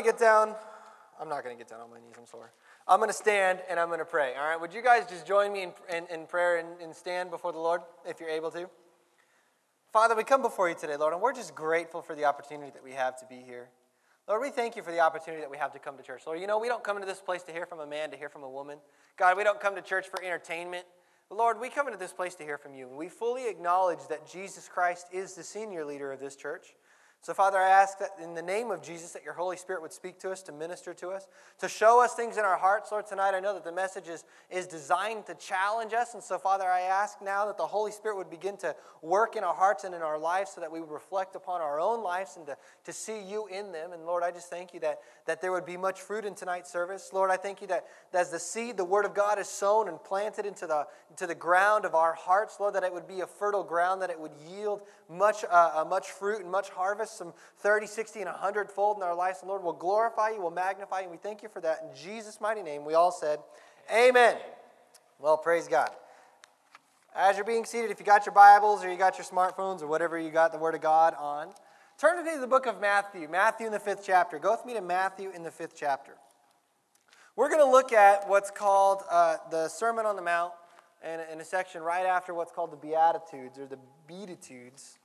get down. I'm not going to get down on my knees, I'm sorry. I'm going to stand and I'm going to pray, all right? Would you guys just join me in prayer and stand before the Lord if you're able to? Father, we come before you today, Lord, and we're just grateful for the opportunity that we have to be here. Lord, we thank you for the opportunity that we have to come to church. Lord, you know, we don't come into this place to hear from a man, to hear from a woman. God, we don't come to church for entertainment. But Lord, we come into this place to hear from you. And we fully acknowledge that Jesus Christ is the senior leader of this church. So, Father, I ask that in the name of Jesus that your Holy Spirit would speak to us, to minister to us, to show us things in our hearts. Lord, tonight I know that the message is designed to challenge us. And so, Father, I ask now that the Holy Spirit would begin to work in our hearts and in our lives so that we would reflect upon our own lives and to see you in them. And, Lord, I just thank you that there would be much fruit in tonight's service. Lord, I thank you that as the seed, the Word of God, is sown and planted into the ground of our hearts, Lord, that it would be a fertile ground, that it would yield much fruit and much harvest, some 30, 60, and 100-fold in our lives. And Lord, we'll glorify you, we'll magnify you, and we thank you for that. In Jesus' mighty name, we all said, Amen. Well, praise God. As you're being seated, if you got your Bibles or you got your smartphones or whatever you got the Word of God on, turn to the book of Matthew, Matthew in the 5th chapter. Go with me to Matthew in the 5th chapter. We're going to look at what's called the Sermon on the Mount, and in a section right after what's called the Beatitudes or the Beatitudes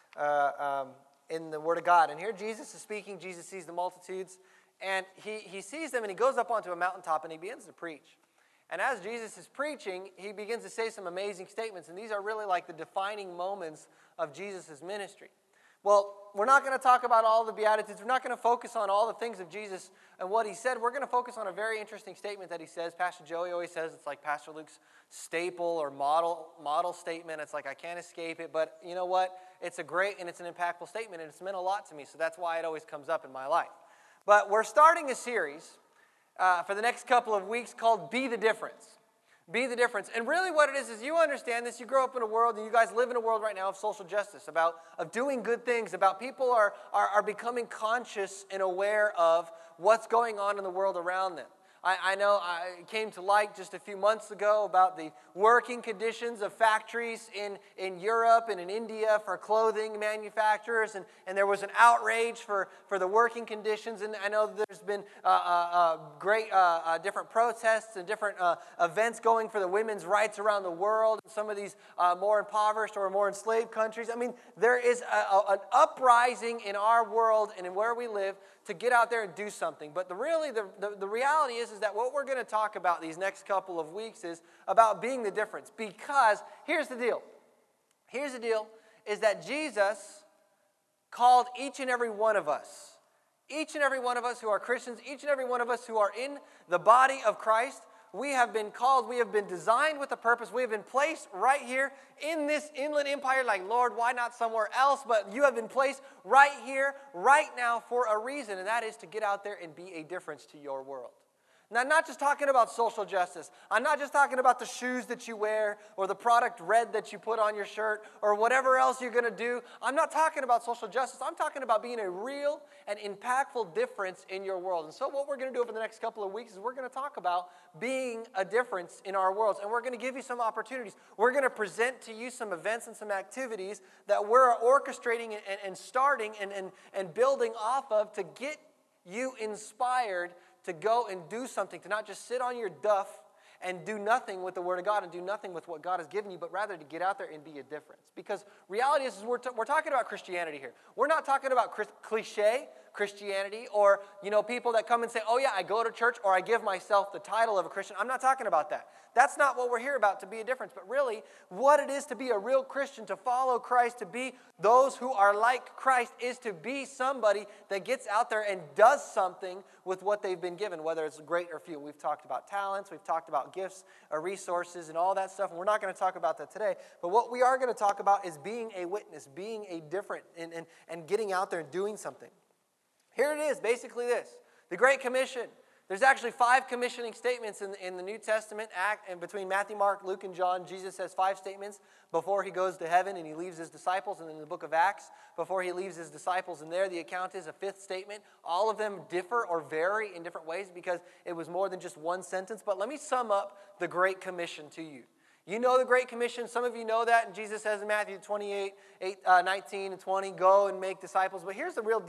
in the Word of God. And here Jesus is speaking. Jesus sees the multitudes, and he sees them, and he goes up onto a mountaintop, and he begins to preach. And as Jesus is preaching, he begins to say some amazing statements, and these are really like the defining moments of Jesus' ministry. Well, we're not going to talk about all the Beatitudes. We're not going to focus on all the things of Jesus and what he said. We're going to focus on a very interesting statement that he says. Pastor Joey always says it's like Pastor Luke's staple or model statement. It's like I can't escape it. But you know what? It's a great and it's an impactful statement, and it's meant a lot to me. So that's why it always comes up in my life. But we're starting a series for the next couple of weeks called Be the Difference. Be the difference. And really what it is you understand this. You grow up in a world, and you guys live in a world right now of social justice, of doing good things, about people are becoming conscious and aware of what's going on in the world around them. I know I came to light just a few months ago about the working conditions of factories in Europe and in India for clothing manufacturers, and there was an outrage for the working conditions, and I know there's been great different protests and different events going for the women's rights around the world in some of these more impoverished or more enslaved countries. I mean, there is an uprising in our world and in where we live to get out there and do something. But the reality is that what we're going to talk about these next couple of weeks is about being the difference. Because here's the deal. Here's the deal is that Jesus called each and every one of us who are Christians, each and every one of us who are in the body of Christ. We have been called, we have been designed with a purpose. We have been placed right here in this inland empire. Like, Lord, why not somewhere else? But you have been placed right here, right now for a reason. And that is to get out there and be a difference to your world. Now, I'm not just talking about social justice. I'm not just talking about the shoes that you wear or the product red that you put on your shirt or whatever else you're going to do. I'm not talking about social justice. I'm talking about being a real and impactful difference in your world. And so what we're going to do over the next couple of weeks is we're going to talk about being a difference in our worlds. And we're going to give you some opportunities. We're going to present to you some events and some activities that we're orchestrating and starting and building off of to get you inspired to go and do something, to not just sit on your duff and do nothing with the Word of God and do nothing with what God has given you, but rather to get out there and be a difference. Because reality is we're talking about Christianity here. We're not talking about cliche Christianity or, people that come and say, oh yeah, I go to church or I give myself the title of a Christian. I'm not talking about that. That's not what we're here about, to be a difference. But really, what it is to be a real Christian, to follow Christ, to be those who are like Christ, is to be somebody that gets out there and does something with what they've been given, whether it's great or few. We've talked about talents, we've talked about gifts or resources and all that stuff, and we're not going to talk about that today. But what we are going to talk about is being a witness, being a different, and getting out there and doing something. Here it is, basically this, the Great Commission. There's actually 5 commissioning statements in the New Testament, and between Matthew, Mark, Luke, and John. Jesus has 5 statements before he goes to heaven and he leaves his disciples. And in the book of Acts, before he leaves his disciples, and there the account is a 5th statement. All of them differ or vary in different ways because it was more than just one sentence. But let me sum up the Great Commission to you. You know the Great Commission. Some of you know that. And Jesus says in Matthew 28, 19 and 20, go and make disciples. But here's the real deal.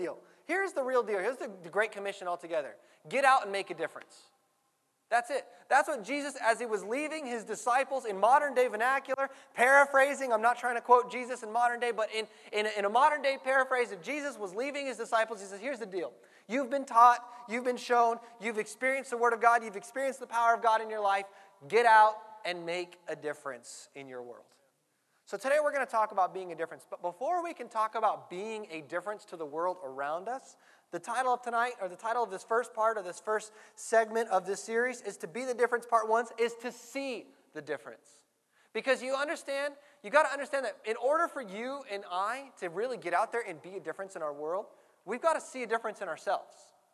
Here's the real deal. Here's the Great Commission altogether. Get out and make a difference. That's it. That's what Jesus, as he was leaving his disciples in modern day vernacular, paraphrasing, I'm not trying to quote Jesus in modern day, but in a modern day paraphrase, if Jesus was leaving his disciples, he says, here's the deal. You've been taught, you've been shown, you've experienced the Word of God, you've experienced the power of God in your life. Get out and make a difference in your world. So today we're going to talk about being a difference. But before we can talk about being a difference to the world around us, the title of tonight, or the title of this first part, of this first segment of this series, is to be the difference. Part 1 is to see the difference. Because you got to understand that in order for you and I to really get out there and be a difference in our world, we've got to see a difference in ourselves.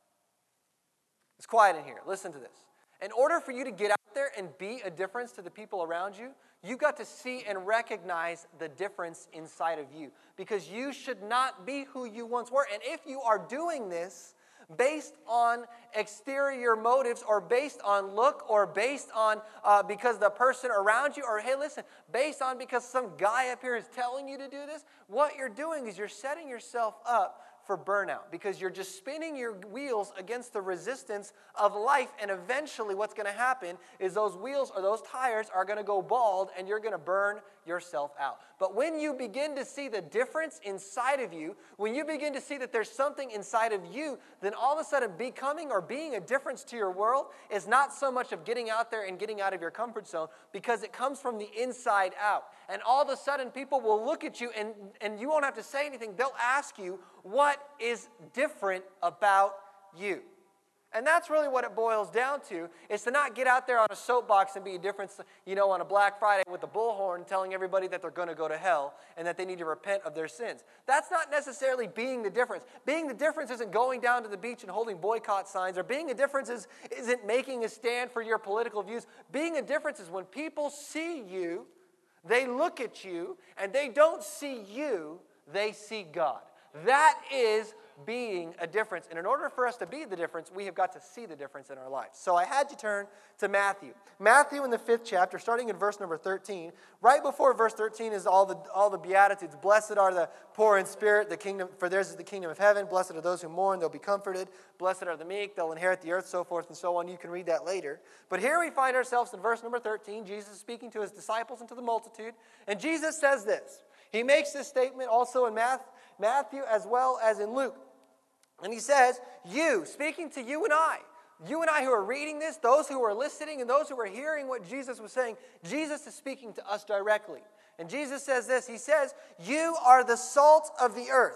It's quiet in here. Listen to this. In order for you to get out there and be a difference to the people around you, you've got to see and recognize the difference inside of you. Because you should not be who you once were. And if you are doing this based on exterior motives, or based on look, or based on because the person around you, or hey, listen, based on because some guy up here is telling you to do this, what you're doing is you're setting yourself up for burnout, because you're just spinning your wheels against the resistance of life, and eventually what's going to happen is those wheels or those tires are going to go bald and you're going to burn yourself out. But when you begin to see the difference inside of you, when you begin to see that there's something inside of you, then all of a sudden becoming or being a difference to your world is not so much of getting out there and getting out of your comfort zone, because it comes from the inside out. And all of a sudden people will look at you and you won't have to say anything. They'll ask you, what is different about you? And that's really what it boils down to, is to not get out there on a soapbox and be a difference, on a Black Friday with a bullhorn telling everybody that they're going to go to hell and that they need to repent of their sins. That's not necessarily being the difference. Being the difference isn't going down to the beach and holding boycott signs, or being a difference isn't making a stand for your political views. Being a difference is when people see you, they look at you, and they don't see you, they see God. That is being a difference. And in order for us to be the difference, we have got to see the difference in our lives. So I had you turn to Matthew. Matthew in the 5th chapter, starting in verse number 13. Right before verse 13 is all the Beatitudes. Blessed are the poor in spirit, for theirs is the kingdom of heaven. Blessed are those who mourn, they'll be comforted. Blessed are the meek, they'll inherit the earth, so forth and so on. You can read that later. But here we find ourselves in verse number 13. Jesus is speaking to his disciples and to the multitude. And Jesus says this. He makes this statement also in Matthew as well as in Luke. And he says, speaking to you and I who are reading this, those who are listening, and those who are hearing what Jesus was saying, Jesus is speaking to us directly. And Jesus says this, he says, you are the salt of the earth.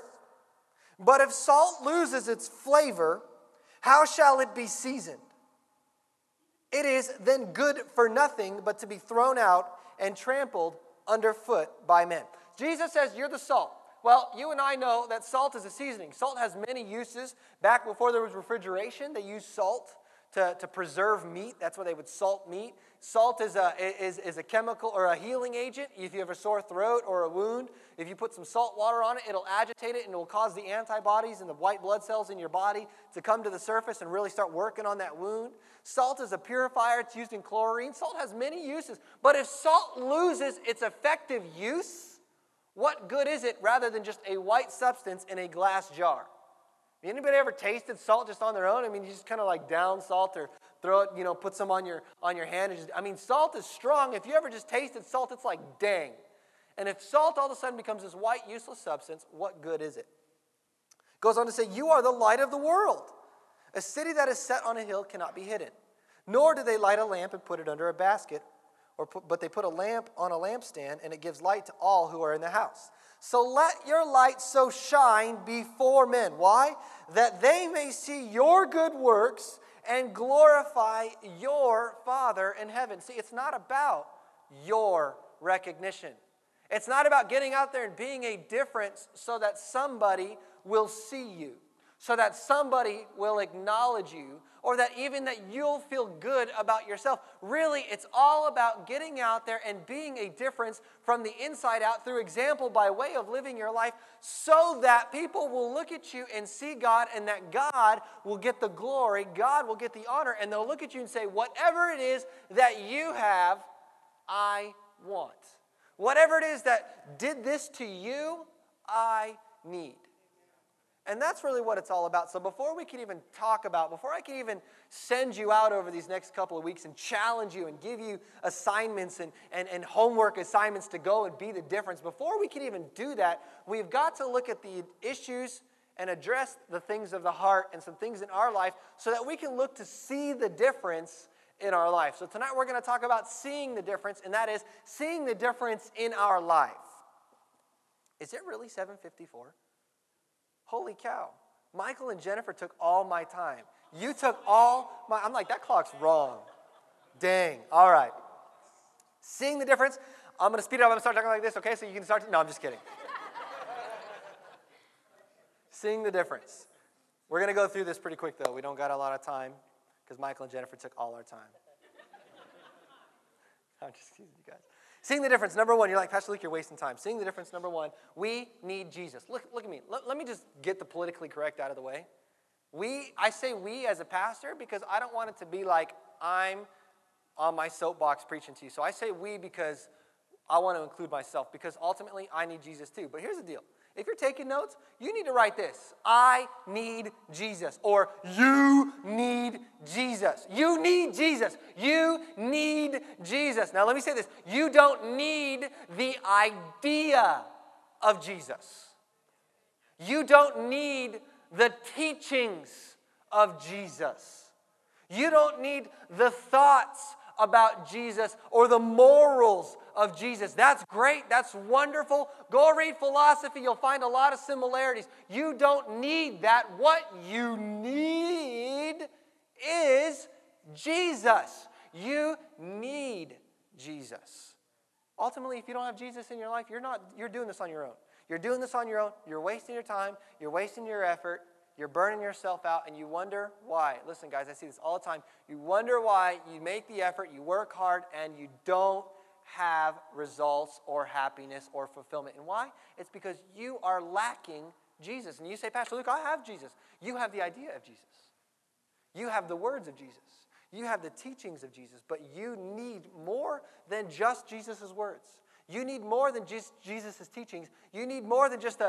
But if salt loses its flavor, how shall it be seasoned? It is then good for nothing but to be thrown out and trampled underfoot by men. Jesus says, you're the salt. Well, you and I know that salt is a seasoning. Salt has many uses. Back before there was refrigeration, they used salt to preserve meat. That's why they would salt meat. Salt is a chemical or a healing agent. If you have a sore throat or a wound, if you put some salt water on it, it'll agitate it and it will cause the antibodies and the white blood cells in your body to come to the surface and really start working on that wound. Salt is a purifier. It's used in chlorine. Salt has many uses. But if salt loses its effective use, what good is it rather than just a white substance in a glass jar? Anybody ever tasted salt just on their own? I mean, you just kind of like down salt or throw it, put some on your hand. Salt is strong. If you ever just tasted salt, it's like dang. And if salt all of a sudden becomes this white, useless substance, what good is it? Goes on to say, you are the light of the world. A city that is set on a hill cannot be hidden. Nor do they light a lamp and put it under a basket, but they put a lamp on a lampstand, and it gives light to all who are in the house. So let your light so shine before men. Why? That they may see your good works and glorify your Father in heaven. See, it's not about your recognition. It's not about getting out there and being a difference so that somebody will see you, so that somebody will acknowledge you, or that even that you'll feel good about yourself. Really, it's all about getting out there and being a difference from the inside out through example by way of living your life, so that people will look at you and see God, and that God will get the glory, God will get the honor, and they'll look at you and say, whatever it is that you have, I want. Whatever it is that did this to you, I need. And that's really what it's all about. So before I can even send you out over these next couple of weeks and challenge you and give you assignments and homework assignments to go and be the difference, before we can even do that, we've got to look at the issues and address the things of the heart and some things in our life so that we can look to see the difference in our life. So tonight we're going to talk about seeing the difference, and that is seeing the difference in our life. Is it really 7:54? Holy cow. Michael and Jennifer took all my time. You took all my... I'm like, that clock's wrong. Dang. All right. Seeing the difference. I'm going to speed it up. I'm going to start talking like this, okay? So you can start... No, I'm just kidding. Seeing the difference. We're going to go through this pretty quick, though. We don't got a lot of time because Michael and Jennifer took all our time. I'm just teasing you guys. Seeing the difference, number one, you're like, Pastor Luke, you're wasting time. Seeing the difference, number one, we need Jesus. Look at me. Let me just get the politically correct out of the way. I say we as a pastor because I don't want it to be like I'm on my soapbox preaching to you. So I say we because I want to include myself because ultimately I need Jesus too. But here's the deal. If you're taking notes, you need to write this. I need Jesus. Or you need Jesus. You need Jesus. You need Jesus. Now let me say this. You don't need the idea of Jesus. You don't need the teachings of Jesus. You don't need the thoughts about Jesus or the morals of Jesus. That's great. That's wonderful. Go read philosophy. You'll find a lot of similarities. You don't need that. What you need is Jesus. You need Jesus. Ultimately, if you don't have Jesus in your life, you're doing this on your own. You're doing this on your own. You're wasting your time. You're wasting your effort. You're burning yourself out, and you wonder why. Listen, guys, I see this all the time. You wonder why you make the effort, you work hard, and you don't have results or happiness or fulfillment. And why? It's because you are lacking Jesus. And you say, Pastor Luke, I have Jesus. You have the idea of Jesus. You have the words of Jesus. You have the teachings of Jesus. But you need more than just Jesus' words. You need more than just Jesus' teachings. You need more than just a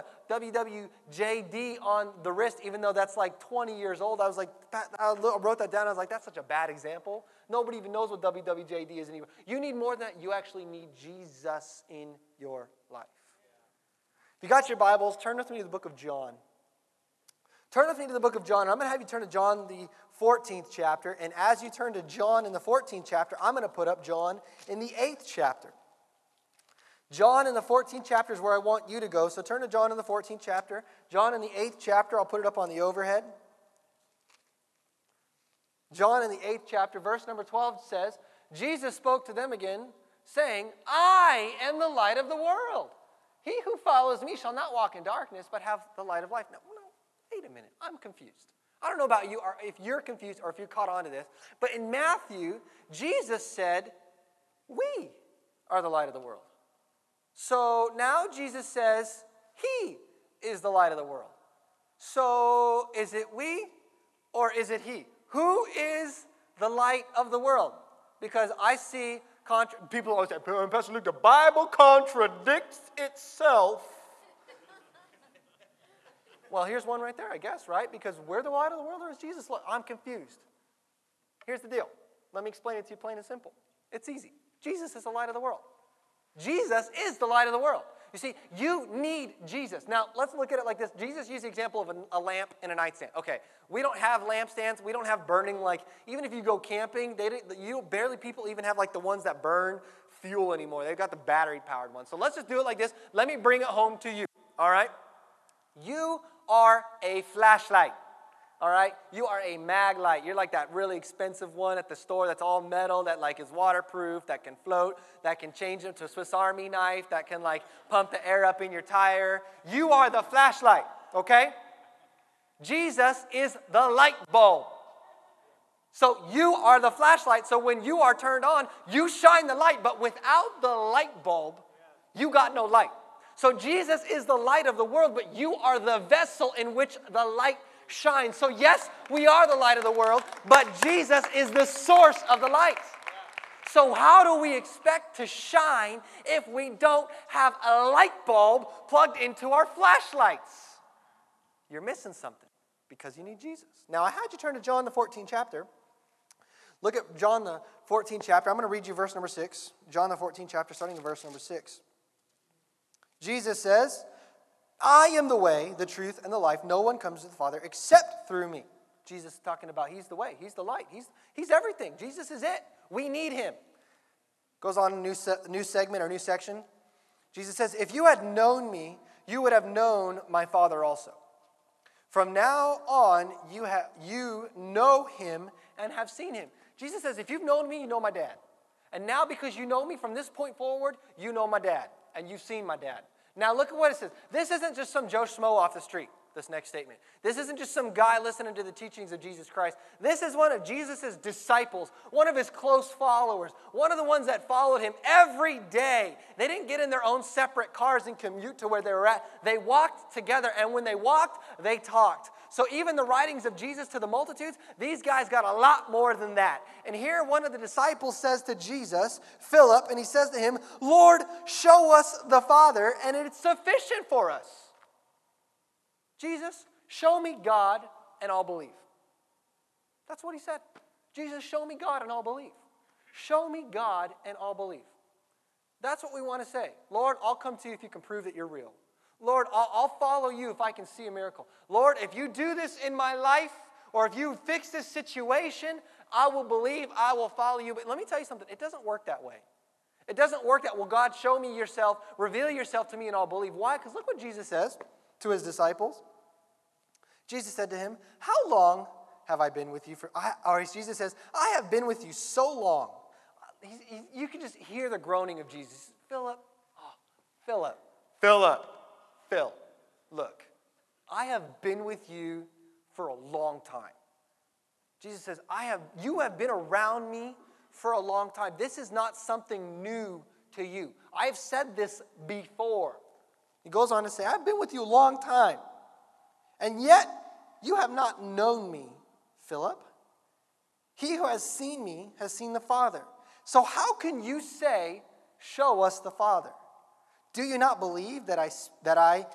WWJD on the wrist, even though that's like 20 years old. I wrote that down. I was like, that's such a bad example. Nobody even knows what WWJD is anymore. You need more than that. You actually need Jesus in your life. If you got your Bibles, turn with me to the book of John. Turn with me to the book of John. I'm going to have you turn to John, the 14th chapter. And as you turn to John in the 14th chapter, I'm going to put up John in the 8th chapter. John in the 14th chapter is where I want you to go. So turn to John in the 14th chapter. John in the 8th chapter, I'll put it up on the overhead. John in the 8th chapter, verse number 12 says, Jesus spoke to them again, saying, I am the light of the world. He who follows me shall not walk in darkness, but have the light of life. No, wait a minute. I'm confused. I don't know about you, or if you're confused, or if you caught on to this, but in Matthew, Jesus said, we are the light of the world. So now Jesus says he is the light of the world. So is it we or is it he? Who is the light of the world? Because I see people always say, Pastor Luke, the Bible contradicts itself. Well, here's one right there, I guess, right? Because we're the light of the world or is Jesus? I'm confused. Here's the deal. Let me explain it to you plain and simple. It's easy. Jesus is the light of the world. Jesus is the light of the world. You see, you need Jesus. Now, let's look at it like this. Jesus used the example of a lamp and a nightstand. Okay, we don't have lampstands. We don't have burning, even if you go camping, people even have the ones that burn fuel anymore. They've got the battery-powered ones. So let's just do it like this. Let me bring it home to you, all right? You are a flashlight. All right? You are a mag light. You're like that really expensive one at the store that's all metal, that is waterproof, that can float, that can change into a Swiss Army knife, that can pump the air up in your tire. You are the flashlight, okay? Jesus is the light bulb. So you are the flashlight. So when you are turned on, you shine the light. But without the light bulb, you got no light. So Jesus is the light of the world, but you are the vessel in which the light shine. So yes, we are the light of the world, but Jesus is the source of the light. So how do we expect to shine if we don't have a light bulb plugged into our flashlights? you're missing something because you need Jesus. Now, I had you turn to John, the 14th chapter. Look at John, the 14th chapter. I'm going to read you verse number 6. John, the 14th chapter, starting in verse number 6. Jesus says, I am the way, the truth, and the life. No one comes to the Father except through me. Jesus is talking about he's the way, he's the light, he's everything. Jesus is it. We need him. Goes on a new segment or new section. Jesus says, if you had known me, you would have known my Father also. From now on, you know him and have seen him. Jesus says, if you've known me, you know my dad. And now because you know me from this point forward, you know my dad. And you've seen my dad. Now look at what it says. This isn't just some Joe Schmo off the street, this next statement. This isn't just some guy listening to the teachings of Jesus Christ. This is one of Jesus' disciples, one of his close followers, one of the ones that followed him every day. They didn't get in their own separate cars and commute to where they were at. They walked together, and when they walked, they talked. So even the writings of Jesus to the multitudes, these guys got a lot more than that. And here one of the disciples says to Jesus, Philip, and he says to him, Lord, show us the Father, and it's sufficient for us. Jesus, show me God, and I'll believe. That's what he said. Jesus, show me God, and I'll believe. Show me God, and I'll believe. That's what we want to say. Lord, I'll come to you if you can prove that you're real. Lord, I'll follow you if I can see a miracle. Lord, if you do this in my life, or if you fix this situation, I will believe, I will follow you. But let me tell you something, it doesn't work that way. It doesn't work that, well, God, show me yourself, reveal yourself to me, and I'll believe. Why? Because look what Jesus says to his disciples. Jesus said to him, how long have I been with you for? Jesus says, I have been with you so long. You can just hear the groaning of Jesus. Philip, Phil, look, I have been with you for a long time. Jesus says, you have been around me for a long time. This is not something new to you. I've said this before. He goes on to say, I've been with you a long time, and yet you have not known me, Philip. He who has seen me has seen the Father. So how can you say, show us the Father? Do you not believe that I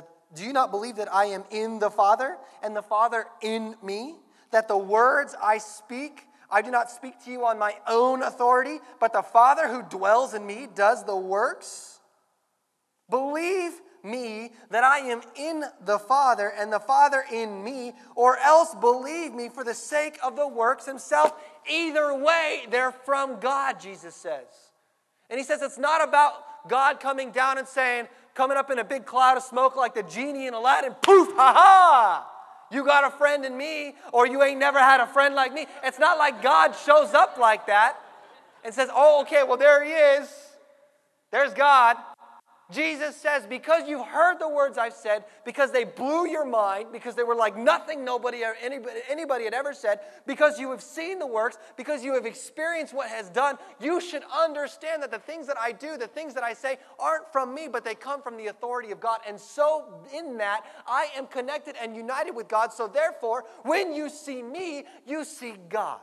am in the Father and the Father in me? That the words I speak, I do not speak to you on my own authority, but the Father who dwells in me does the works? Believe me that I am in the Father and the Father in me, or else believe me for the sake of the works himself. Either way, they're from God, Jesus says. And he says it's not about God coming down and saying, coming up in a big cloud of smoke like the genie in Aladdin, poof, ha-ha! You got a friend in me, or you ain't never had a friend like me. It's not like God shows up like that and says, oh, okay, well, there he is. There's God. Jesus says, because you've heard the words I've said, because they blew your mind, because they were like nothing nobody or anybody had ever said, because you have seen the works, because you have experienced what has done, you should understand that the things that I do, the things that I say, aren't from me, but they come from the authority of God. And so in that, I am connected and united with God. So therefore, when you see me, you see God.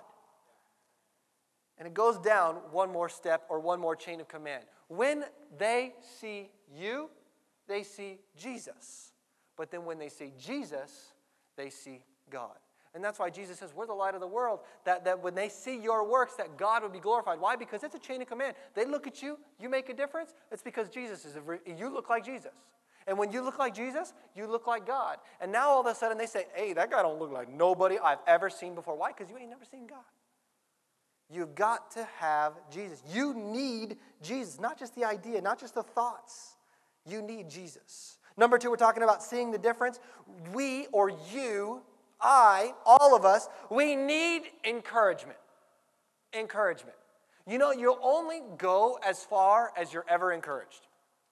And it goes down one more step or one more chain of command. When they see you, they see Jesus. But then when they see Jesus, they see God. And that's why Jesus says, we're the light of the world. That when they see your works, that God would be glorified. Why? Because it's a chain of command. They look at you, you make a difference. It's because you look like Jesus. And when you look like Jesus, you look like God. And now all of a sudden they say, hey, that guy don't look like nobody I've ever seen before. Why? Because you ain't never seen God. You've got to have Jesus. You need Jesus, not just the idea, not just the thoughts. You need Jesus. Number 2, we're talking about seeing the difference. We or you, I, all of us, we need encouragement. Encouragement. You know, you'll only go as far as you're ever encouraged.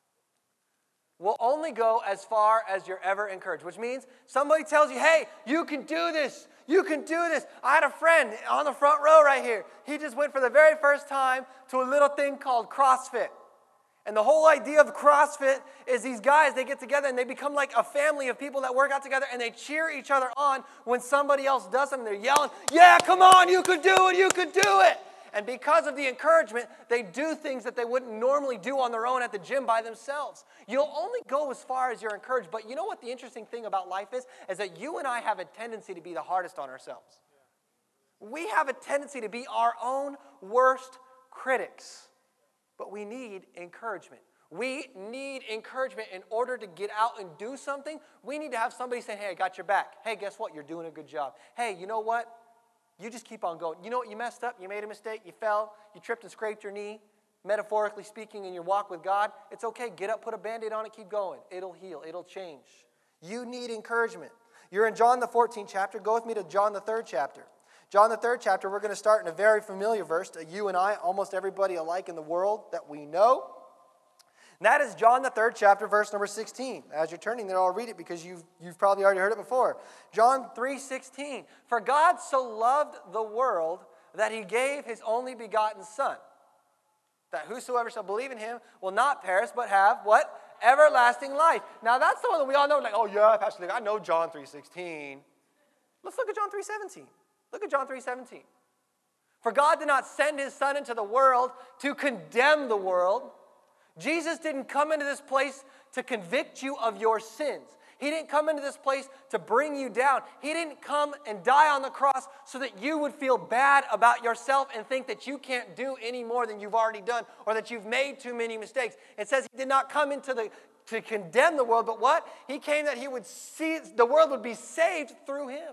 We'll only go as far as you're ever encouraged, which means somebody tells you, hey, you can do this. You can do this. I had a friend on the front row right here. He just went for the very first time to a little thing called CrossFit. And the whole idea of CrossFit is these guys, they get together and they become like a family of people that work out together, and they cheer each other on when somebody else does something. They're yelling, yeah, come on, you can do it, you can do it. And because of the encouragement, they do things that they wouldn't normally do on their own at the gym by themselves. You'll only go as far as you're encouraged. But you know what the interesting thing about life is that you and I have a tendency to be the hardest on ourselves. We have a tendency to be our own worst critics. But we need encouragement. We need encouragement in order to get out and do something. We need to have somebody saying, hey, I got your back. Hey, guess what? You're doing a good job. Hey, you know what? You just keep on going. You know what? You messed up. You made a mistake. You fell. You tripped and scraped your knee. Metaphorically speaking, in your walk with God, it's okay. Get up, put a Band-Aid on it, keep going. It'll heal. It'll change. You need encouragement. You're in John the 14th chapter. Go with me to John the 3rd chapter. John the 3rd chapter, we're going to start in a very familiar verse to you and I, almost everybody alike in the world that we know. And that is John the 3rd chapter, verse number 16. As you're turning there, I'll read it because you've probably already heard it before. John 3:16. For God so loved the world that he gave his only begotten Son, that whosoever shall believe in him will not perish but have what? Everlasting life. Now that's the one that we all know, like, oh yeah, Pastor Luke, I know John 3:16. Let's look at John 3:17. Look at John 3:17. For God did not send his Son into the world to condemn the world. Jesus didn't come into this place to convict you of your sins. He didn't come into this place to bring you down. He didn't come and die on the cross so that you would feel bad about yourself and think that you can't do any more than you've already done or that you've made too many mistakes. It says he did not come to condemn the world, but what? He came that he would see the world would be saved through him.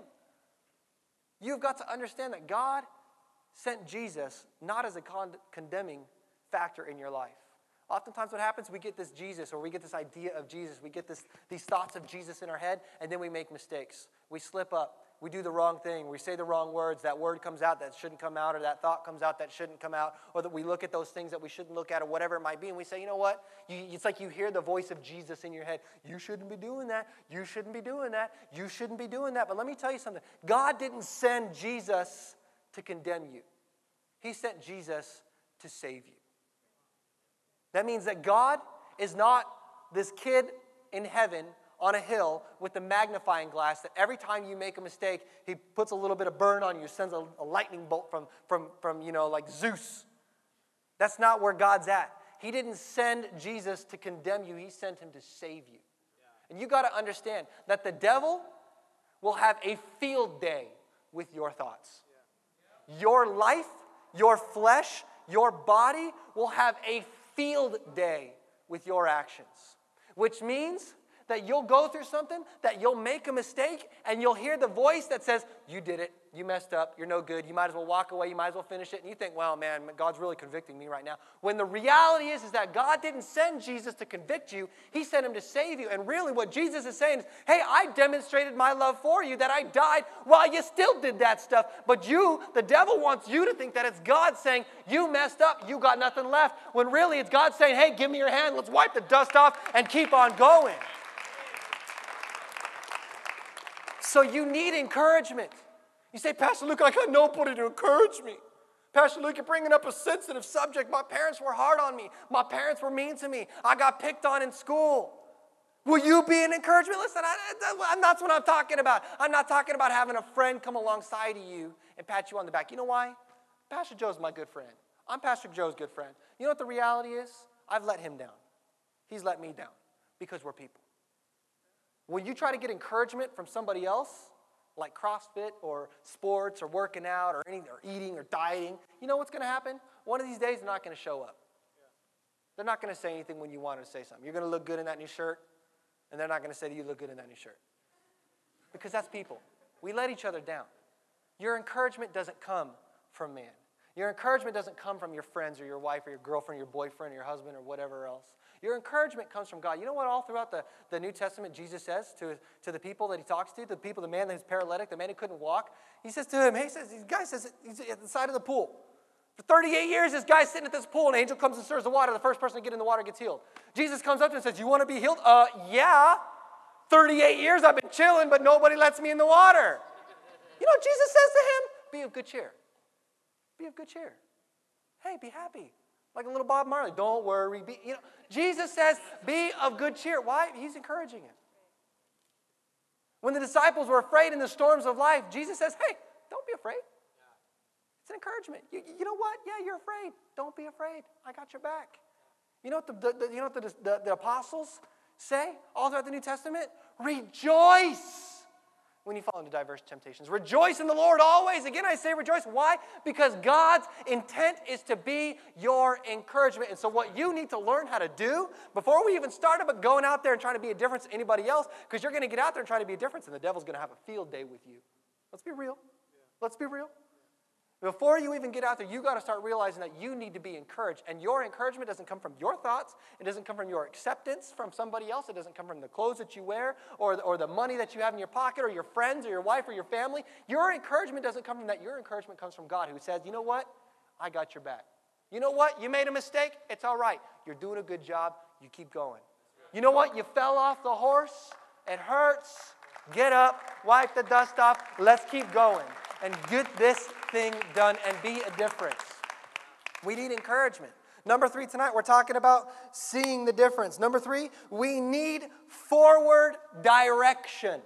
You've got to understand that God sent Jesus not as a condemning factor in your life. Oftentimes what happens, we get this Jesus, or we get this idea of Jesus, we get these thoughts of Jesus in our head, and then we make mistakes. We slip up. We do the wrong thing. We say the wrong words. That word comes out that shouldn't come out, or that thought comes out that shouldn't come out, or that we look at those things that we shouldn't look at, or whatever it might be, and we say, you know what? It's like you hear the voice of Jesus in your head. You shouldn't be doing that. You shouldn't be doing that. You shouldn't be doing that. But let me tell you something. God didn't send Jesus to condemn you. He sent Jesus to save you. That means that God is not this kid in heaven on a hill with the magnifying glass that every time you make a mistake, he puts a little bit of burn on you, sends a lightning bolt from like Zeus. That's not where God's at. He didn't send Jesus to condemn you. He sent him to save you. And you got to understand that the devil will have a field day with your thoughts. Your life, your flesh, your body will have a field day with your actions, which means that you'll go through something, that you'll make a mistake, and you'll hear the voice that says, you did it, you messed up, you're no good, you might as well walk away, you might as well finish it, and you think, well, man, God's really convicting me right now. When the reality is that God didn't send Jesus to convict you, he sent him to save you, and really what Jesus is saying is, hey, I demonstrated my love for you, that I died while you still did that stuff, but you, the devil wants you to think that it's God saying, you messed up, you got nothing left, when really it's God saying, hey, give me your hand, let's wipe the dust off and keep on going. So you need encouragement. You say, Pastor Luke, I got nobody to encourage me. Pastor Luke, you're bringing up a sensitive subject. My parents were hard on me. My parents were mean to me. I got picked on in school. Will you be an encouragement? Listen, that's what I'm talking about. I'm not talking about having a friend come alongside of you and pat you on the back. You know why? Pastor Joe's my good friend. I'm Pastor Joe's good friend. You know what the reality is? I've let him down. He's let me down because we're people. When you try to get encouragement from somebody else, like CrossFit or sports or working out or anything, or eating or dieting, you know what's going to happen? One of these days, they're not going to show up. They're not going to say anything when you want to say something. You're going to look good in that new shirt, and they're not going to say that you look good in that new shirt. Because that's people. We let each other down. Your encouragement doesn't come from man. Your encouragement doesn't come from your friends or your wife or your girlfriend or your boyfriend or your husband or whatever else. Your encouragement comes from God. You know what all throughout the New Testament Jesus says to the people that he talks to, the man who's paralytic, the man who couldn't walk? He says to him, this guy says, he's at the side of the pool. For 38 years, this guy's sitting at this pool, and an angel comes and stirs the water. The first person to get in the water gets healed. Jesus comes up to him and says, you want to be healed? Yeah. 38 years I've been chilling, but nobody lets me in the water. You know what Jesus says to him? Be of good cheer. Be of good cheer. Hey, be happy. Like a little Bob Marley. Don't worry. Jesus says, be of good cheer. Why? He's encouraging him. When the disciples were afraid in the storms of life, Jesus says, hey, don't be afraid. It's an encouragement. You know what? Yeah, you're afraid. Don't be afraid. I got your back. You know what the apostles say all throughout the New Testament? Rejoice when you fall into diverse temptations. Rejoice in the Lord always. Again, I say rejoice. Why? Because God's intent is to be your encouragement. And so what you need to learn how to do before we even start about going out there and trying to be a difference to anybody else, because you're going to get out there and try to be a difference, and the devil's going to have a field day with you. Let's be real. Let's be real. Before you even get out there, you got to start realizing that you need to be encouraged. And your encouragement doesn't come from your thoughts. It doesn't come from your acceptance from somebody else. It doesn't come from the clothes that you wear or the money that you have in your pocket or your friends or your wife or your family. Your encouragement doesn't come from that. Your encouragement comes from God, who says, you know what? I got your back. You know what? You made a mistake. It's all right. You're doing a good job. You keep going. You know what? You fell off the horse. It hurts. Get up. Wipe the dust off. Let's keep going and get this thing done and be a difference. We need encouragement. Number 3 tonight, we're talking about seeing the difference. Number 3, we need forward direction.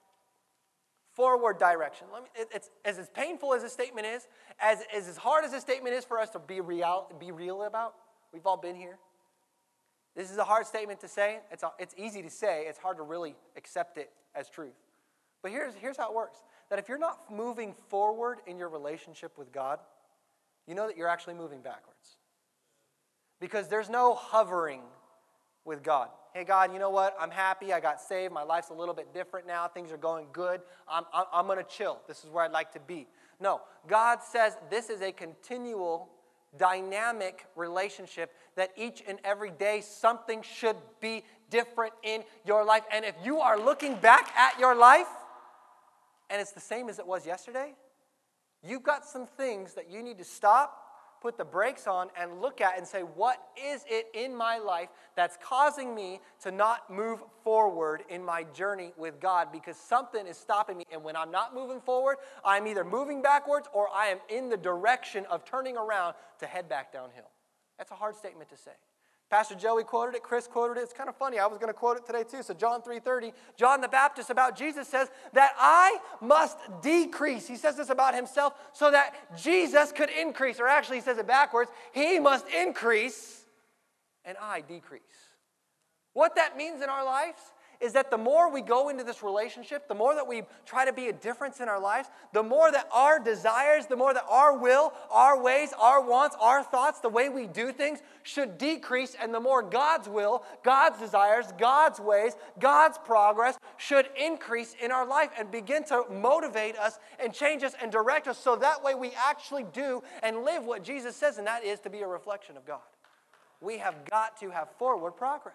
Forward direction. It's as painful as this statement is, as hard as this statement is for us to be real about. We've all been here. This is a hard statement to say. It's easy to say. It's hard to really accept it as truth. But here's how it works. That if you're not moving forward in your relationship with God, you know that you're actually moving backwards. Because there's no hovering with God. Hey, God, you know what? I'm happy. I got saved. My life's a little bit different now. Things are going good. I'm going to chill. This is where I'd like to be. No, God says this is a continual, dynamic relationship that each and every day something should be different in your life. And if you are looking back at your life, and it's the same as it was yesterday, you've got some things that you need to stop, put the brakes on, and look at and say, what is it in my life that's causing me to not move forward in my journey with God? Because something is stopping me. And when I'm not moving forward, I'm either moving backwards or I am in the direction of turning around to head back downhill. That's a hard statement to say. Pastor Joey quoted it. Chris quoted it. It's kind of funny. I was going to quote it today too. So John 3:30, John the Baptist about Jesus says that I must decrease. He says this about himself so that Jesus could increase. Or actually he says it backwards. He must increase and I decrease. What that means in our lives is that the more we go into this relationship, the more that we try to be a difference in our lives, the more that our desires, the more that our will, our ways, our wants, our thoughts, the way we do things should decrease, and the more God's will, God's desires, God's ways, God's progress should increase in our life and begin to motivate us and change us and direct us so that way we actually do and live what Jesus says, and that is to be a reflection of God. We have got to have forward progress.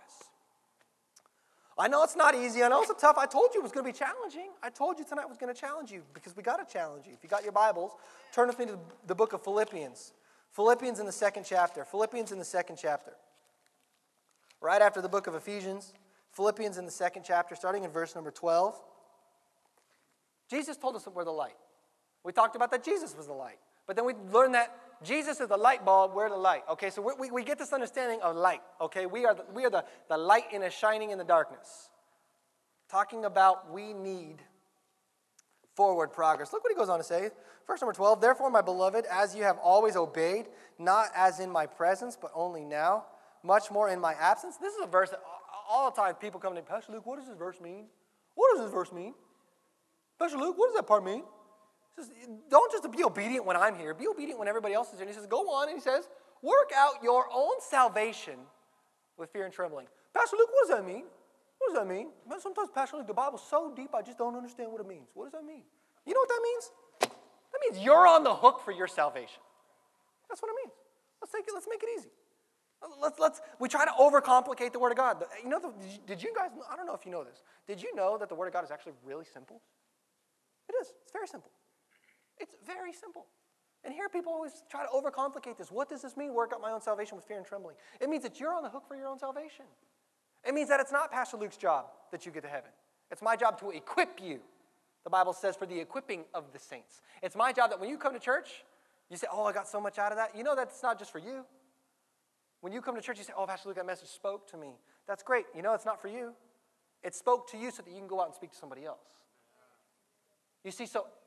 I know it's not easy. I know it's tough. I told you it was going to be challenging. I told you tonight was going to challenge you because we got to challenge you. If you got your Bibles, turn with me to the book of Philippians. Philippians in the 2nd chapter. Philippians in the 2nd chapter. Right after the book of Ephesians, Philippians in the 2nd chapter, starting in verse number 12. Jesus told us that we're the light. We talked about that Jesus was the light. But then we learned that Jesus is the light bulb, we're the light. Okay, so we get this understanding of light. Okay, we are the light in a shining in the darkness. Talking about we need forward progress. Look what he goes on to say. Verse number 12, therefore, my beloved, as you have always obeyed, not as in my presence, but only now, much more in my absence. This is a verse that all the time people come to me, Pastor Luke, what does this verse mean? What does this verse mean? Pastor Luke, what does that part mean? He says, don't just be obedient when I'm here. Be obedient when everybody else is here. And he says, go on. And he says, work out your own salvation with fear and trembling. Pastor Luke, what does that mean? What does that mean? Sometimes, Pastor Luke, the Bible's so deep, I just don't understand what it means. What does that mean? You know what that means? That means you're on the hook for your salvation. That's what it means. Let's make it easy. We try to overcomplicate the Word of God. You know, did you guys, I don't know if you know this, did you know that the Word of God is actually really simple? It is. It's very simple. It's very simple. And here people always try to overcomplicate this. What does this mean, work out my own salvation with fear and trembling? It means that you're on the hook for your own salvation. It means that it's not Pastor Luke's job that you get to heaven. It's my job to equip you. The Bible says for the equipping of the saints. It's my job that when you come to church, you say, oh, I got so much out of that. You know that's not just for you. When you come to church, you say, oh, Pastor Luke, that message spoke to me. That's great. You know it's not for you. It spoke to you so that you can go out and speak to somebody else. You see, so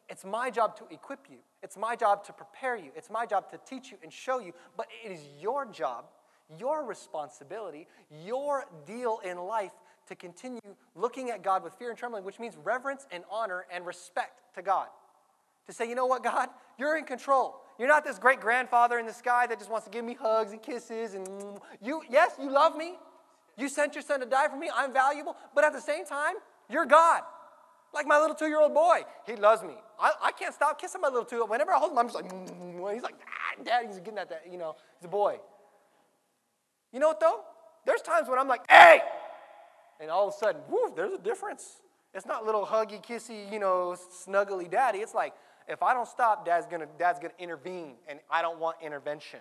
It's my job to equip you. It's my job to prepare you. It's my job to teach you and show you. But it is your job, your responsibility, your deal in life to continue looking at God with fear and trembling, which means reverence and honor and respect to God. To say, you know what, God? You're in control. You're not this great grandfather in the sky that just wants to give me hugs and kisses. And yes, you love me. You sent your son to die for me. I'm valuable. But at the same time, you're God. Like my little 2-year-old boy. He loves me. I can't stop kissing my little 2-year-old. Whenever I hold him, I'm just like, he's like, Dad, he's getting at that, he's a boy. You know what, though? There's times when I'm like, hey! And all of a sudden, whoo, there's a difference. It's not little huggy, kissy, snuggly daddy. It's like, if I don't stop, Dad's gonna intervene, and I don't want intervention.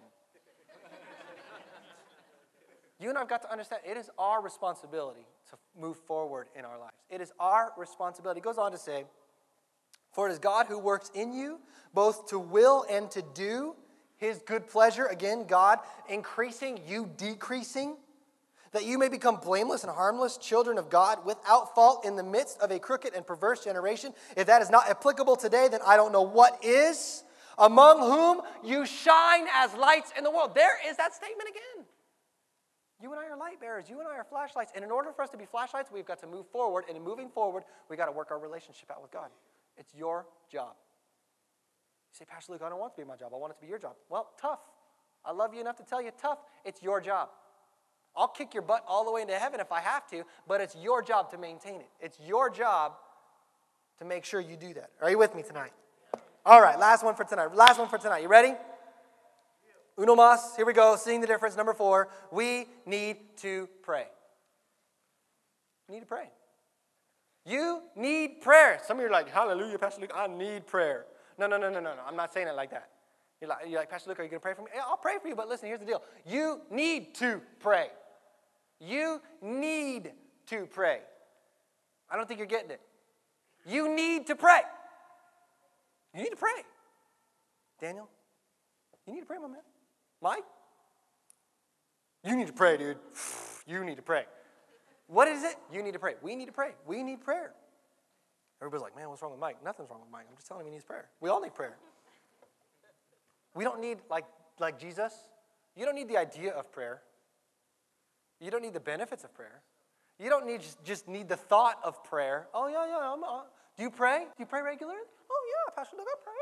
You and I have got to understand, it is our responsibility to move forward in our lives. It is our responsibility. It goes on to say, for it is God who works in you, both to will and to do his good pleasure. Again, God increasing, you decreasing, that you may become blameless and harmless children of God without fault in the midst of a crooked and perverse generation. If that is not applicable today, then I don't know what is. Among whom you shine as lights in the world. There is that statement again. You and I are light bearers. You and I are flashlights. And in order for us to be flashlights, we've got to move forward. And in moving forward, we've got to work our relationship out with God. It's your job. You say, Pastor Luke, I don't want it to be my job. I want it to be your job. Well, tough. I love you enough to tell you, tough. It's your job. I'll kick your butt all the way into heaven if I have to, but it's your job to maintain it. It's your job to make sure you do that. Are you with me tonight? All right, last one for tonight. You ready? Uno mas, here we go, seeing the difference. Number 4, we need to pray. You need to pray. You need prayer. Some of you are like, hallelujah, Pastor Luke, I need prayer. No. I'm not saying it like that. You're like, Pastor Luke, are you going to pray for me? Yeah, I'll pray for you, but listen, here's the deal. You need to pray. You need to pray. I don't think you're getting it. You need to pray. You need to pray. Daniel, you need to pray, my man. Mike? You need to pray, dude. You need to pray. What is it? You need to pray. We need to pray. We need prayer. Everybody's like, man, what's wrong with Mike? Nothing's wrong with Mike. I'm just telling him he needs prayer. We all need prayer. We don't need, like Jesus, you don't need the idea of prayer. You don't need the benefits of prayer. You don't just need the thought of prayer. Oh, yeah. Do you pray? Do you pray regularly? Oh, yeah, Pastor Luke, I pray.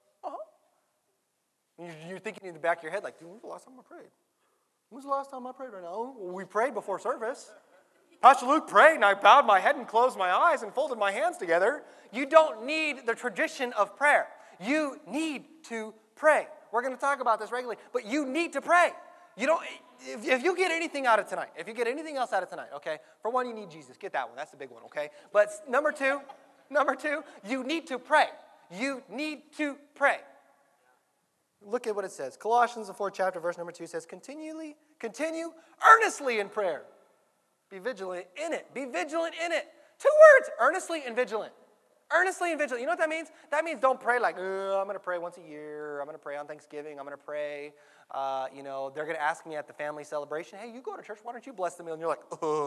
And you're thinking in the back of your head, like, dude, when's the last time I prayed? When's the last time I prayed right now? Oh, well, we prayed before service. Pastor Luke prayed, and I bowed my head and closed my eyes and folded my hands together. You don't need the tradition of prayer. You need to pray. We're going to talk about this regularly, but you need to pray. You don't. If you get anything out of tonight, if you get anything else out of tonight, okay, for one, you need Jesus. Get that one. That's the big one, okay? But number two, you need to pray. You need to pray. Look at what it says. Colossians, the 4th chapter, verse number 2 says, continue earnestly in prayer. Be vigilant in it. Be vigilant in it. 2 words, earnestly and vigilant. Earnestly and vigilant. You know what that means? That means don't pray like, I'm going to pray once a year. I'm going to pray on Thanksgiving. I'm going to pray. They're going to ask me at the family celebration, hey, you go to church. Why don't you bless the meal? And you're like,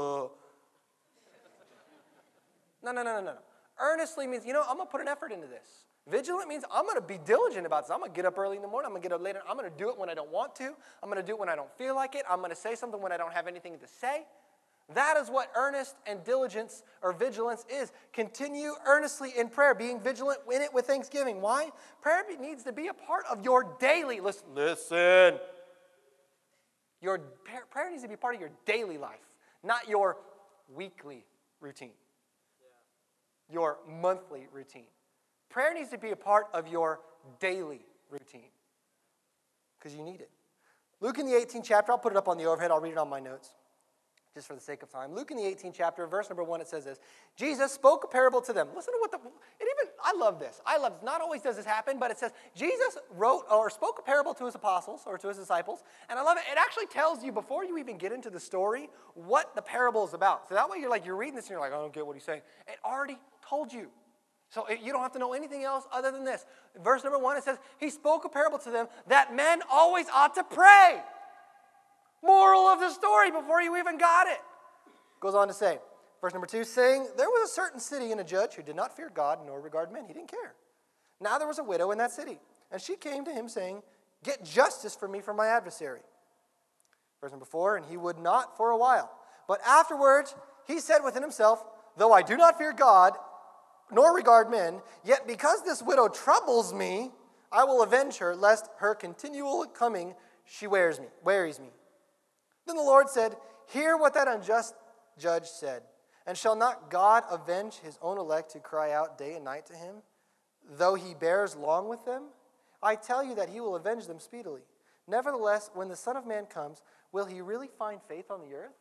No. Earnestly means, I'm going to put an effort into this. Vigilant means I'm going to be diligent about this. I'm going to get up early in the morning. I'm going to get up later. I'm going to do it when I don't want to. I'm going to do it when I don't feel like it. I'm going to say something when I don't have anything to say. That is what earnest and diligence or vigilance is. Continue earnestly in prayer, being vigilant in it with thanksgiving. Why? Prayer needs to be a part of your daily, listen. Your prayer needs to be part of your daily life, not your weekly routine, your monthly routine. Prayer needs to be a part of your daily routine because you need it. Luke in the 18th chapter, I'll put it up on the overhead. I'll read it on my notes just for the sake of time. Luke in the 18th chapter, verse number 1, it says this. Jesus spoke a parable to them. Listen to what I love this. Not always does this happen, but it says Jesus wrote or spoke a parable to his apostles or to his disciples. And I love it. It actually tells you before you even get into the story what the parable is about. So that way you're reading this and you're like, I don't get what he's saying. It already told you. So you don't have to know anything else other than this. Verse number 1, it says, he spoke a parable to them that men always ought to pray. Moral of the story before you even got it. Goes on to say, verse number 2, saying, there was a certain city and a judge who did not fear God nor regard men. He didn't care. Now there was a widow in that city, and she came to him saying, 'Get justice for me from my adversary.' Verse number 4, and he would not for a while. But afterwards he said within himself, 'Though I do not fear God, nor regard men, yet because this widow troubles me, I will avenge her, lest her continual coming she wearies me.' Then the Lord said, 'Hear what that unjust judge said. And shall not God avenge his own elect who cry out day and night to him, though he bears long with them? I tell you that he will avenge them speedily. Nevertheless, when the Son of Man comes, will he really find faith on the earth?'"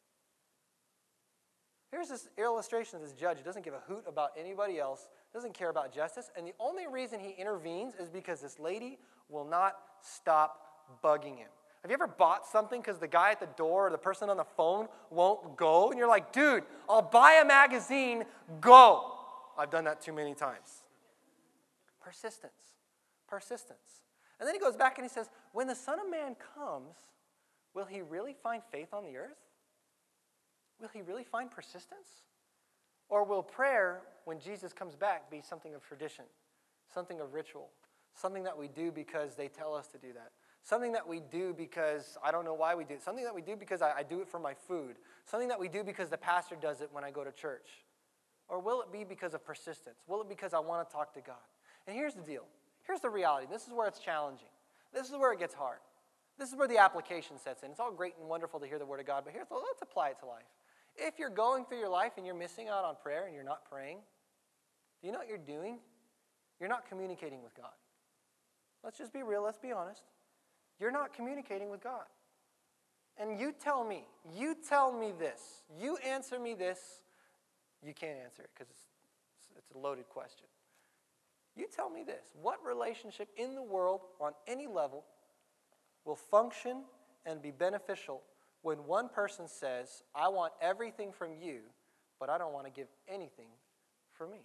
Here's this illustration of this judge who doesn't give a hoot about anybody else, doesn't care about justice, and the only reason he intervenes is because this lady will not stop bugging him. Have you ever bought something because the guy at the door or the person on the phone won't go? And you're like, "Dude, I'll buy a magazine, go." I've done that too many times. Persistence. Persistence. And then he goes back and he says, "When the Son of Man comes, will he really find faith on the earth? Will he really find persistence? Or will prayer, when Jesus comes back, be something of tradition, something of ritual, something that we do because they tell us to do that, something that we do because I don't know why we do it, something that we do because I do it for my food, something that we do because the pastor does it when I go to church? Or will it be because of persistence? Will it be because I want to talk to God?" And here's the deal. Here's the reality. This is where it's challenging. This is where it gets hard. This is where the application sets in. It's all great and wonderful to hear the Word of God, but let's apply it to life. If you're going through your life and you're missing out on prayer and you're not praying, do you know what you're doing? You're not communicating with God. Let's just be real. Let's be honest. You're not communicating with God. And you tell me this, you answer me this, you can't answer it because it's a loaded question. You tell me this, what relationship in the world on any level will function and be beneficial when one person says, "I want everything from you, but I don't want to give anything for me"?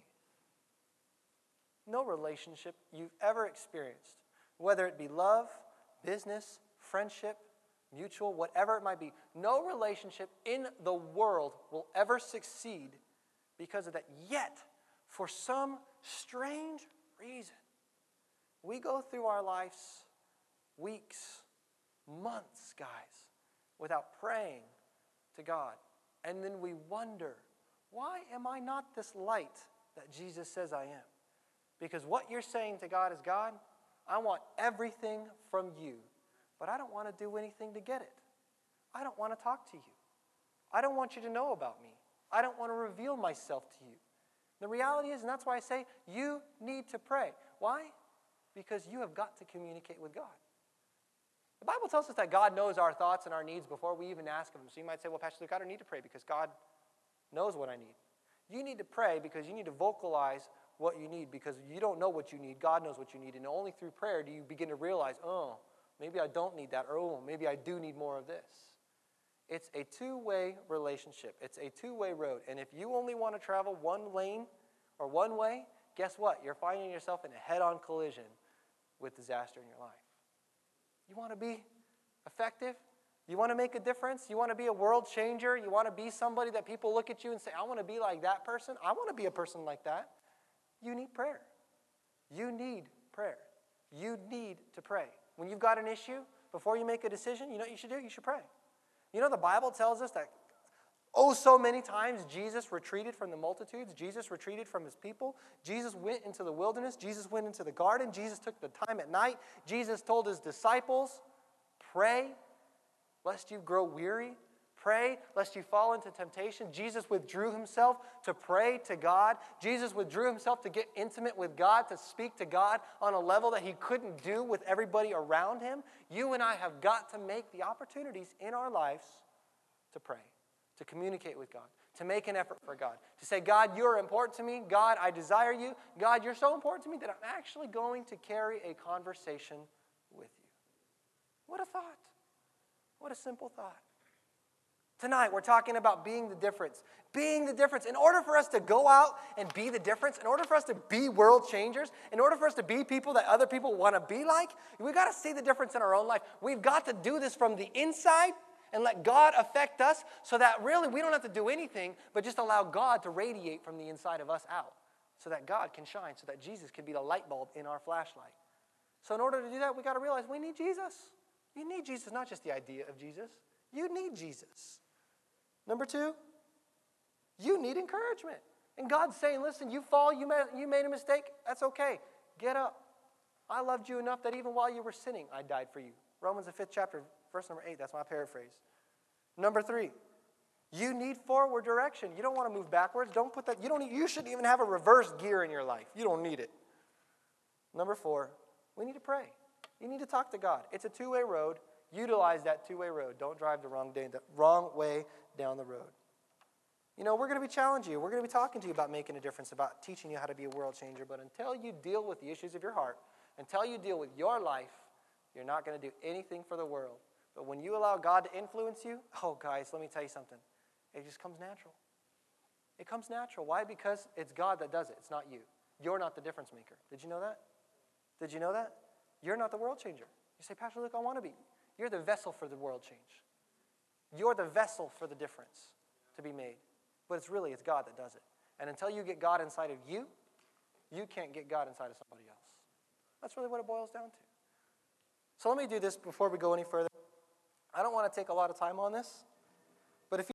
No relationship you've ever experienced, whether it be love, business, friendship, mutual, whatever it might be, no relationship in the world will ever succeed because of that. Yet, for some strange reason, we go through our lives weeks, months, guys, without praying to God. And then we wonder, why am I not this light that Jesus says I am? Because what you're saying to God is, "God, I want everything from you, but I don't want to do anything to get it. I don't want to talk to you. I don't want you to know about me. I don't want to reveal myself to you." The reality is, and that's why I say, you need to pray. Why? Because you have got to communicate with God. The Bible tells us that God knows our thoughts and our needs before we even ask of Him. So you might say, "Well, Pastor Luke, I don't need to pray because God knows what I need." You need to pray because you need to vocalize what you need, because you don't know what you need. God knows what you need. And only through prayer do you begin to realize, "Oh, maybe I don't need that," or "Oh, maybe I do need more of this." It's a two-way relationship. It's a two-way road. And if you only want to travel one lane or one way, guess what? You're finding yourself in a head-on collision with disaster in your life. You want to be effective? You want to make a difference? You want to be a world changer? You want to be somebody that people look at you and say, "I want to be like that person. I want to be a person like that." You need prayer. You need prayer. You need to pray. When you've got an issue, before you make a decision, you know what you should do? You should pray. You know, the Bible tells us that so many times Jesus retreated from the multitudes. Jesus retreated from His people. Jesus went into the wilderness. Jesus went into the garden. Jesus took the time at night. Jesus told His disciples, "Pray lest you grow weary. Pray lest you fall into temptation." Jesus withdrew Himself to pray to God. Jesus withdrew Himself to get intimate with God, to speak to God on a level that He couldn't do with everybody around Him. You and I have got to make the opportunities in our lives to pray, to communicate with God, to make an effort for God, to say, "God, you're important to me. God, I desire you. God, you're so important to me that I'm actually going to carry a conversation with you." What a thought. What a simple thought. Tonight, we're talking about being the difference. Being the difference. In order for us to go out and be the difference, in order for us to be world changers, in order for us to be people that other people want to be like, we've got to see the difference in our own life. We've got to do this from the inside and let God affect us so that really we don't have to do anything but just allow God to radiate from the inside of us out. so that God can shine, so that Jesus can be the light bulb in our flashlight. So in order to do that, we got to realize we need Jesus. You need Jesus, not just the idea of Jesus. You need Jesus. Number 2, you need encouragement. And God's saying, listen, you fall, you made a mistake, that's okay. Get up. I loved you enough that even while you were sinning, I died for you. Romans the 5th chapter, verse number 8, that's my paraphrase. Number 3, you need forward direction. You don't want to move backwards. Don't put that, you shouldn't even have a reverse gear in your life. You don't need it. Number 4, we need to pray. You need to talk to God. It's a two-way road. Utilize that two-way road. Don't drive the wrong way down the road. We're going to be challenging you. We're going to be talking to you about making a difference, about teaching you how to be a world changer. But until you deal with the issues of your heart, until you deal with your life, you're not going to do anything for the world. But when you allow God to influence you, oh, guys, let me tell you something. It just comes natural. It comes natural. Why? Because it's God that does it. It's not you. You're not the difference maker. Did you know that? Did you know that? You're not the world changer. You say, Pastor Luke, I want to be. You're the vessel for the world change. You're the vessel for the difference to be made. But it's God that does it. And until you get God inside of you, you can't get God inside of somebody else. That's really what it boils down to. So let me do this before we go any further. I don't want to take a lot of time on this. But if